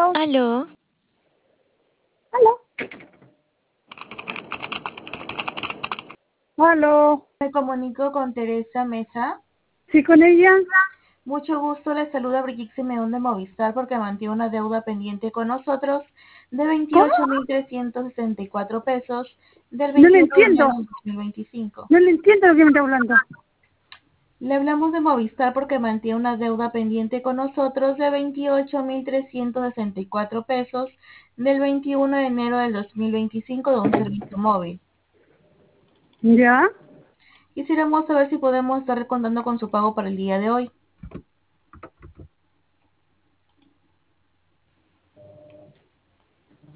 Aló, Aló. Aló. Me comunico con Teresa Mesa. ¿Sí con ella? Mucho gusto, les saluda Brigitte Simeón de Movistar porque mantiene una deuda pendiente con nosotros de ¿Cómo? 28.364 pesos del No le 21 de enero entiendo. del 2025. No le entiendo lo que me está hablando. Le hablamos de Movistar porque mantiene una deuda pendiente con nosotros de 28.364 pesos del 21 de enero del 2025 de un servicio móvil. ¿Ya? Quisiéramos saber si podemos estar contando con su pago para el día de hoy.